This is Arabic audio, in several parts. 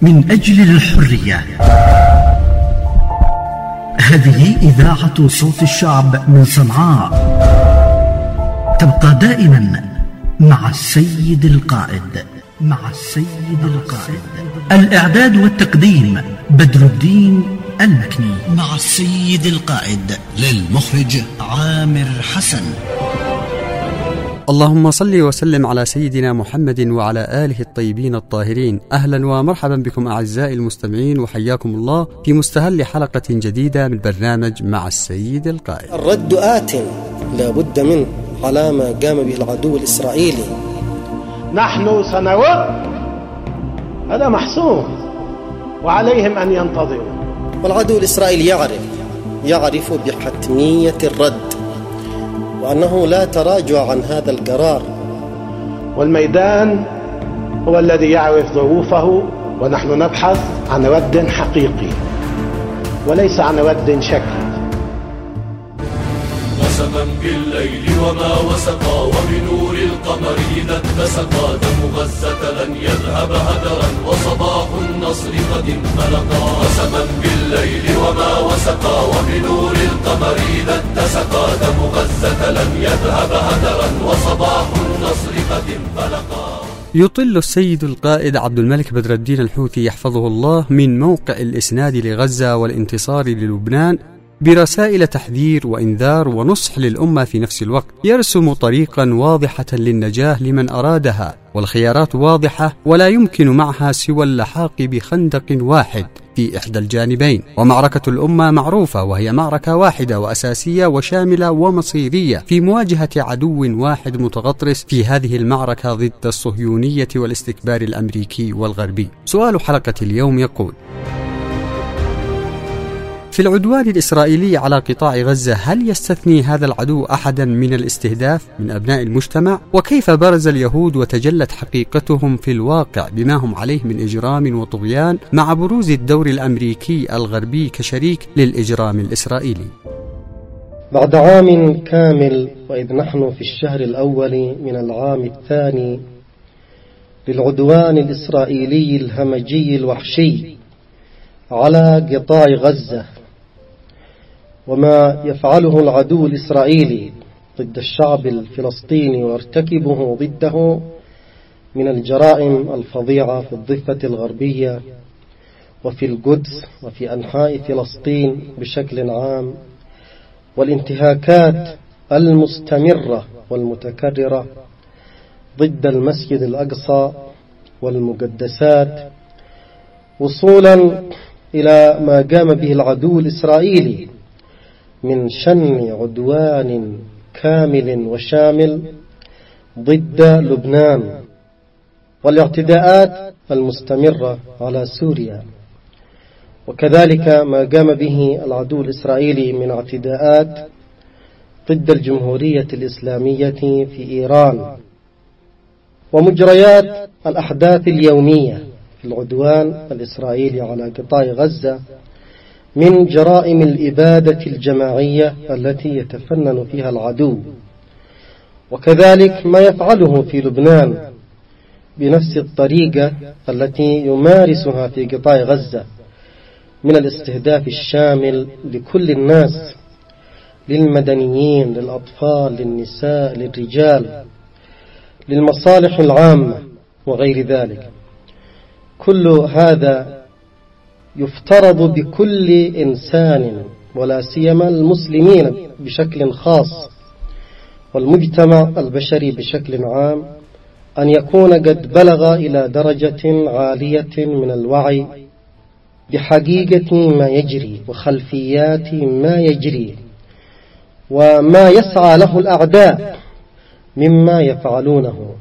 من أجل الحرية. هذه إذاعة صوت الشعب من صنعاء، تبقى دائما مع السيد القائد. الإعداد والتقديم بدر الدين المكني، مع السيد القائد. للمخرج عامر حسن. اللهم صل وسلم على سيدنا محمد وعلى آله الطيبين الطاهرين. أهلا ومرحبا بكم أعزائي المستمعين، وحياكم الله في مستهل حلقة جديدة من برنامج مع السيد القائد. الرد آت لا بد منه على ما قام به العدو الإسرائيلي. نحن سنرد، هذا محسوم، وعليهم أن ينتظروا. والعدو الإسرائيلي يعرف بحتمية الرد، وأنه لا تراجع عن هذا القرار. والميدان هو الذي يعرف ظروفه، ونحن نبحث عن رد حقيقي وليس عن رد شكلي. وسما بالليل وما وسقا، وبنور القمر إذا اتسقا، دم غزة لن يذهب هدرا، وصباح النصر قد انفلقا. وسما بالليل وما وسقا، وبنور القمر إذا اتسقا، دم غزة لن يذهب هدرا، وصباح النصر قد انفلقا. يطل السيد القائد عبد الملك بدر الدين الحوثي يحفظه الله من موقع الإسناد لغزة والانتصار للبنان برسائل تحذير وإنذار ونصح للأمة في نفس الوقت، يرسم طريقا واضحة للنجاة لمن أرادها، والخيارات واضحة ولا يمكن معها سوى اللحاق بخندق واحد في إحدى الجانبين. ومعركة الأمة معروفة، وهي معركة واحدة وأساسية وشاملة ومصيرية في مواجهة عدو واحد متغطرس في هذه المعركة ضد الصهيونية والاستكبار الأمريكي والغربي. سؤال حلقة اليوم يقول: في العدوان الإسرائيلي على قطاع غزة، هل يستثني هذا العدو أحدا من الاستهداف من أبناء المجتمع؟ وكيف برز اليهود وتجلت حقيقتهم في الواقع بما هم عليه من إجرام وطغيان، مع بروز الدور الأمريكي الغربي كشريك للإجرام الإسرائيلي؟ بعد عام كامل، وإذ نحن في الشهر الأول من العام الثاني للعدوان الإسرائيلي الهمجي الوحشي على قطاع غزة، وما يفعله العدو الإسرائيلي ضد الشعب الفلسطيني ويرتكبه ضده من الجرائم الفظيعة في الضفة الغربية وفي القدس وفي أنحاء فلسطين بشكل عام، والانتهاكات المستمرة والمتكررة ضد المسجد الأقصى والمقدسات، وصولا إلى ما قام به العدو الإسرائيلي من شن عدوان كامل وشامل ضد لبنان، والاعتداءات المستمرة على سوريا، وكذلك ما قام به العدو الإسرائيلي من اعتداءات ضد الجمهورية الإسلامية في إيران، ومجريات الأحداث اليومية في العدوان الإسرائيلي على قطاع غزة من جرائم الإبادة الجماعية التي يتفنن فيها العدو، وكذلك ما يفعله في لبنان بنفس الطريقة التي يمارسها في قطاع غزة من الاستهداف الشامل لكل الناس، للمدنيين، للأطفال، للنساء، للرجال، للمصالح العامة وغير ذلك. كل هذا يفترض بكل إنسان، ولا سيما المسلمين بشكل خاص والمجتمع البشري بشكل عام، أن يكون قد بلغ إلى درجة عالية من الوعي بحقيقة ما يجري وخلفيات ما يجري وما يسعى له الأعداء مما يفعلونه.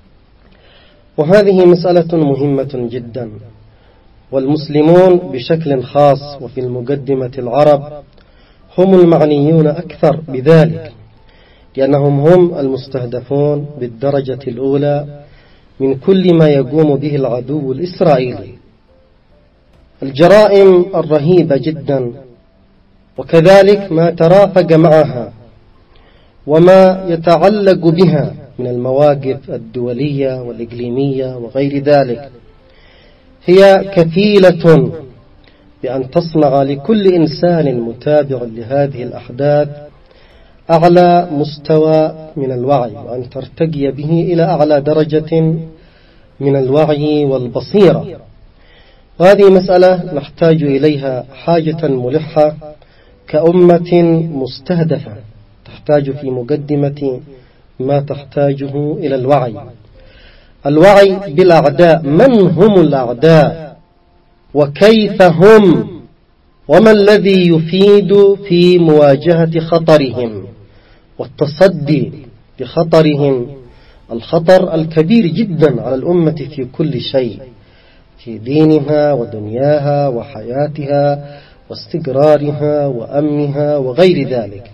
وهذه مسألة مهمة جدا، والمسلمون بشكل خاص وفي المقدمة العرب هم المعنيون أكثر بذلك، لأنهم هم المستهدفون بالدرجة الأولى من كل ما يقوم به العدو الإسرائيلي. الجرائم الرهيبة جدا، وكذلك ما ترافق معها وما يتعلق بها من المواقف الدولية والإقليمية وغير ذلك، هي كفيلة بأن تصنع لكل إنسان متابع لهذه الأحداث أعلى مستوى من الوعي، وأن ترتقي به إلى أعلى درجة من الوعي والبصيرة. وهذه مسألة نحتاج إليها حاجة ملحة كأمة مستهدفة، تحتاج في مقدمة ما تحتاجه إلى الوعي. الوعي بالأعداء، من هم الأعداء وكيف هم، وما الذي يفيد في مواجهة خطرهم والتصدي لخطرهم، الخطر الكبير جدا على الأمة في كل شيء، في دينها ودنياها وحياتها واستقرارها وأمنها وغير ذلك.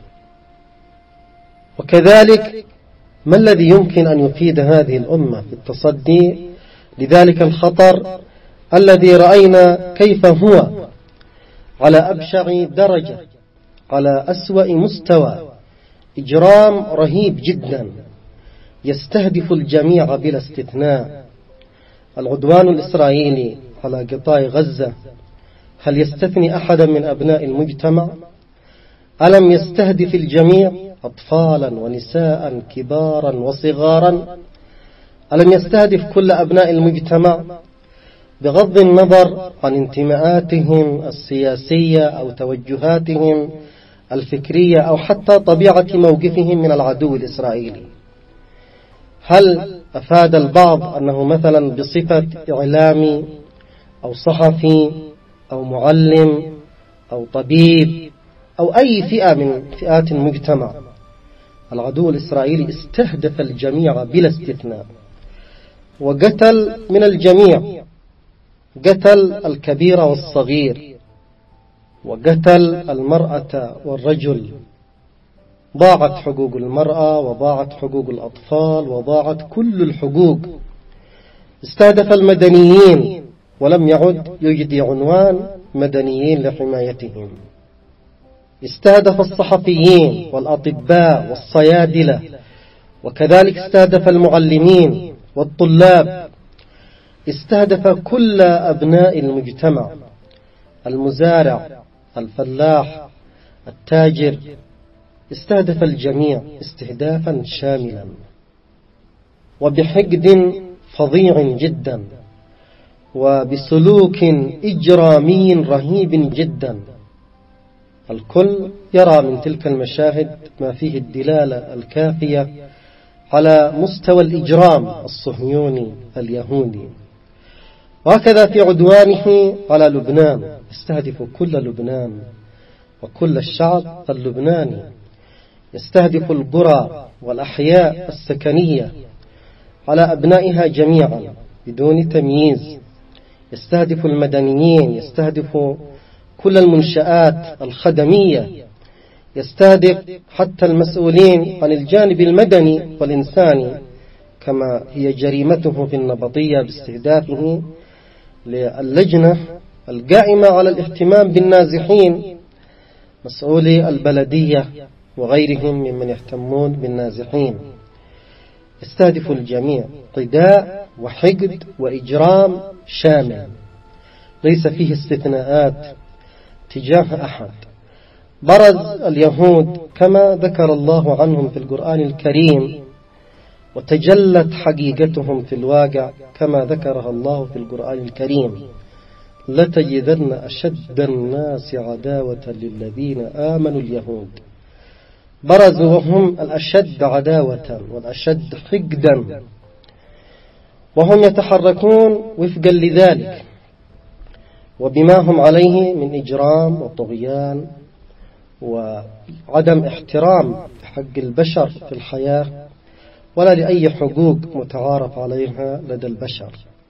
وكذلك ما الذي يمكن أن يفيد هذه الأمة في التصدي لذلك الخطر الذي رأينا كيف هو على أبشع درجة، على أسوأ مستوى، إجرام رهيب جدا يستهدف الجميع بلا استثناء. العدوان الإسرائيلي على قطاع غزة هل يستثني أحدا من أبناء المجتمع؟ ألم يستهدف الجميع، أطفالا ونساء كبارا وصغارا؟ ألم يستهدف كل أبناء المجتمع بغض النظر عن انتماءاتهم السياسية أو توجهاتهم الفكرية أو حتى طبيعة موقفهم من العدو الإسرائيلي؟ هل أفاد البعض أنه مثلا بصفة إعلامي أو صحفي أو معلم أو طبيب أو أي فئة من فئات المجتمع، العدو الإسرائيلي استهدف الجميع بلا استثناء، وقتل من الجميع، قتل الكبير والصغير، وقتل المرأة والرجل. ضاعت حقوق المرأة وضاعت حقوق الأطفال وضاعت كل الحقوق. استهدف المدنيين ولم يعد يجدي عنوان مدنيين لحمايتهم. استهدف الصحفيين والأطباء والصيادلة، وكذلك استهدف المعلمين والطلاب. استهدف كل أبناء المجتمع، المزارع، الفلاح، التاجر، استهدف الجميع استهدافا شاملا وبحقد فظيع جدا وبسلوك إجرامي رهيب جدا. الكل يرى من تلك المشاهد ما فيه الدلالة الكافية على مستوى الإجرام الصهيوني اليهودي. وهكذا في عدوانه على لبنان، يستهدف كل لبنان وكل الشعب اللبناني، يستهدف القرى والأحياء السكنية على أبنائها جميعا بدون تمييز، يستهدف المدنيين، يستهدف كل المنشآت الخدمية، يستهدف حتى المسؤولين عن الجانب المدني والإنساني، كما هي جريمته في النبطية باستهدافه للجنة القائمة على الاهتمام بالنازحين، مسؤولي البلدية وغيرهم ممن يهتمون بالنازحين. يستهدف الجميع، عداء وحقد وإجرام شامل ليس فيه استثناءات تجاه أحد. برز اليهود كما ذكر الله عنهم في القرآن الكريم، وتجلت حقيقتهم في الواقع كما ذكرها الله في القرآن الكريم: لتجدن أشد الناس عداوة للذين آمنوا اليهود. برزوا وهم الأشد عداوة والأشد حقدا، وهم يتحركون وفقا لذلك وبما هم عليه من إجرام وطغيان وعدم احترام حق البشر في الحياة ولا لأي حقوق متعارف عليها لدى البشر.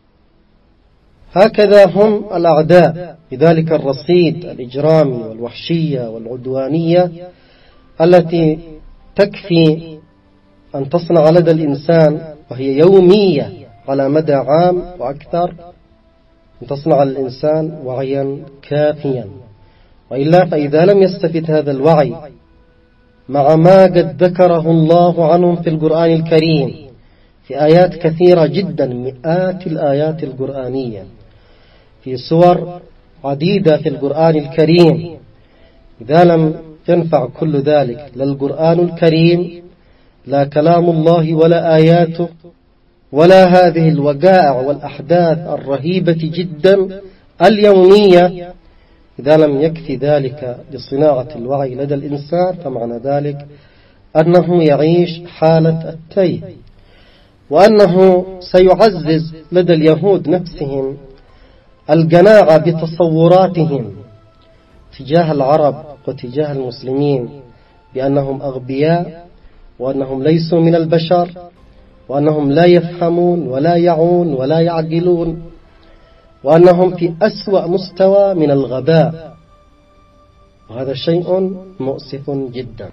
هكذا هم الأعداء بذلك الرصيد الإجرامي والوحشية والعدوانية التي تكفي أن تصنع لدى الإنسان، وهي يومية على مدى عام وأكثر، أن تصنع الإنسان وعيا كافيا. وإلا فإذا لم يستفد هذا الوعي مع ما قد ذكره الله عنهم في القرآن الكريم في آيات كثيرة جدا، مئات الآيات القرآنية، في سور عديدة في القرآن الكريم. إذا لم ينفع كل ذلك، لا القرآن الكريم، لا كلام الله، ولا آياته، ولا هذه الوقائع والأحداث الرهيبة جدا اليومية، إذا لم يكفي ذلك لصناعة الوعي لدى الإنسان، فمعنى ذلك أنه يعيش حالة التيه، وأنه سيعزز لدى اليهود نفسهم القناعة بتصوراتهم تجاه العرب وتجاه المسلمين بأنهم أغبياء، وأنهم ليسوا من البشر، وأنهم لا يفهمون ولا يعون ولا يعقلون، وأنهم في أسوأ مستوى من الغباء. وهذا شيء مؤسف جدا.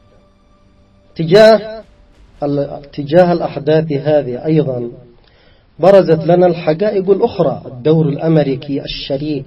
تجاه الأحداث هذه أيضا برزت لنا الحقائق الأخرى. الدور الأمريكي الشريك،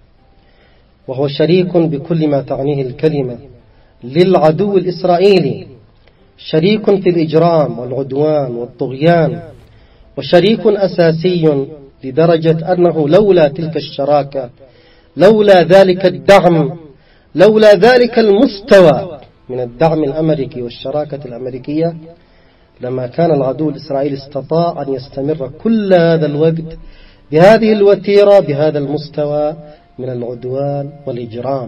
وهو شريك بكل ما تعنيه الكلمة للعدو الإسرائيلي، شريك في الإجرام والعدوان والطغيان، وشريك أساسي لدرجة أنه لولا تلك الشراكة، لولا ذلك الدعم، لولا ذلك المستوى من الدعم الأمريكي والشراكة الأمريكية، لما كان العدو الإسرائيلي استطاع أن يستمر كل هذا الوقت بهذه الوتيرة، بهذا المستوى من العدوان والإجرام.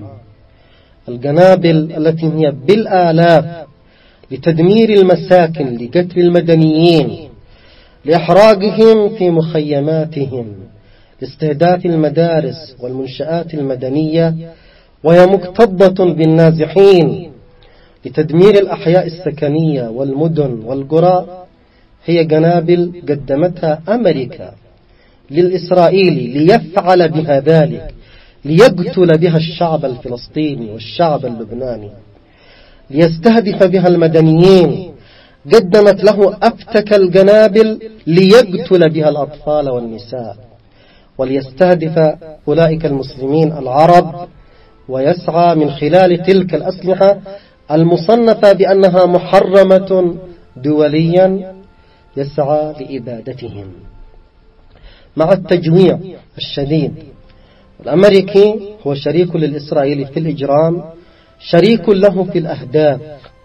القنابل التي هي بالآلاف لتدمير المساكن، لقتل المدنيين، لإحراقهم في مخيماتهم، لاستهداف المدارس والمنشآت المدنية وهي مكتظة بالنازحين، لتدمير الأحياء السكنية والمدن والقرى، هي قنابل قدمتها أمريكا للإسرائيلي ليفعل بها ذلك، ليقتل بها الشعب الفلسطيني والشعب اللبناني، ليستهدف بها المدنيين. قدمت له أفتك القنابل ليقتل بها الأطفال والنساء، وليستهدف أولئك المسلمين العرب، ويسعى من خلال تلك الأسلحة المصنفة بأنها محرمة دوليا، يسعى لإبادتهم مع التجويع الشديد. الأمريكي هو شريك للإسرائيلي في الإجرام، شريك له في الأهداف،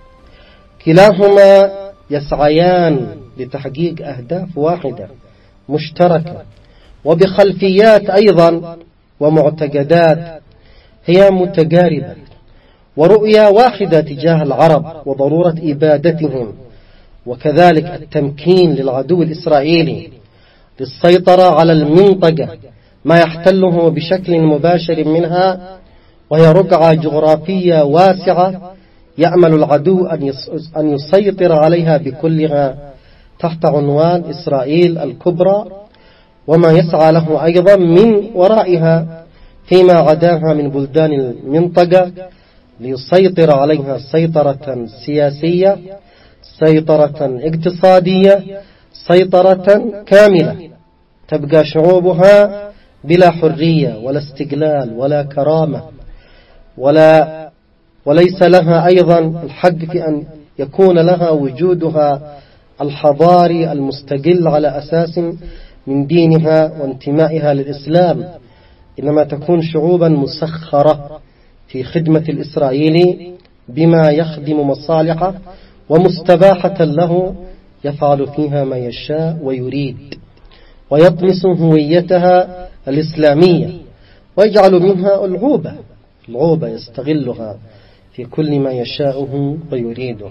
كلاهما يسعيان لتحقيق أهداف واحدة مشتركة، وبخلفيات أيضا ومعتقدات هي متقاربة، ورؤية واحدة تجاه العرب وضرورة إبادتهم، وكذلك التمكين للعدو الإسرائيلي للسيطرة على المنطقة ما يحتله بشكل مباشر منها، وهي رقعة جغرافية واسعة يأمل العدو أن يسيطر عليها بكلها تحت عنوان إسرائيل الكبرى، وما يسعى له أيضا من ورائها فيما عداها من بلدان المنطقة، ليسيطر عليها سيطرة سياسية، سيطرة اقتصادية، سيطرة كاملة، تبقى شعوبها بلا حرية ولا استقلال ولا كرامة، وليس لها أيضا الحق في أن يكون لها وجودها الحضاري المستقل على أساس من دينها وانتمائها للإسلام، إنما تكون شعوبا مسخرة في خدمة الإسرائيلي بما يخدم مصالحه، ومستباحة له يفعل فيها ما يشاء ويريد، ويطمس هويتها الإسلامية، ويجعل منها العوبة يستغلها في كل ما يشاءه ويريده.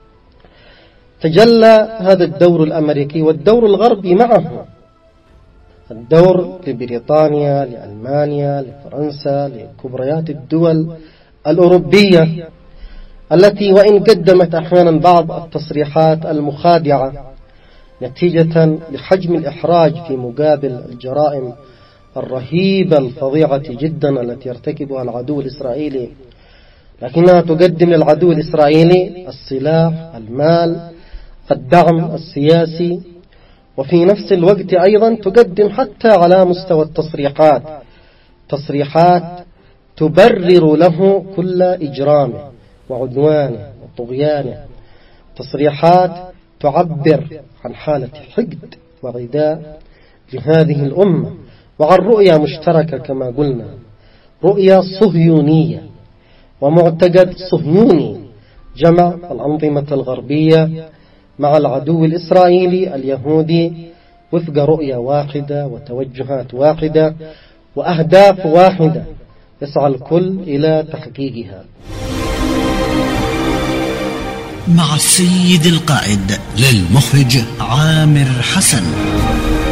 تجلى هذا الدور الأمريكي والدور الغربي معه، الدور لبريطانيا، لألمانيا، لفرنسا، لكبريات الدول الأوروبية، التي وإن قدمت أحيانا بعض التصريحات المخادعة نتيجة لحجم الإحراج في مقابل الجرائم الرهيبة الفظيعة جدا التي يرتكبها العدو الإسرائيلي، لكنها تقدم للعدو الإسرائيلي السلاح، المال، الدعم السياسي، وفي نفس الوقت أيضا تقدم حتى على مستوى التصريحات تصريحات تبرر له كل إجرامه وعدوانه وطغيانه، تصريحات تعبر عن حالة حقد وعداء لهذه الأمة وعن رؤية مشتركة كما قلنا، رؤية صهيونية ومعتقد صهيوني، جمع الأنظمة الغربية مع العدو الإسرائيلي اليهودي وفق رؤية واحدة وتوجهات واحدة وأهداف واحدة يسعى الكل إلى تحقيقها. مع السيد القائد للمخرج عامر حسن.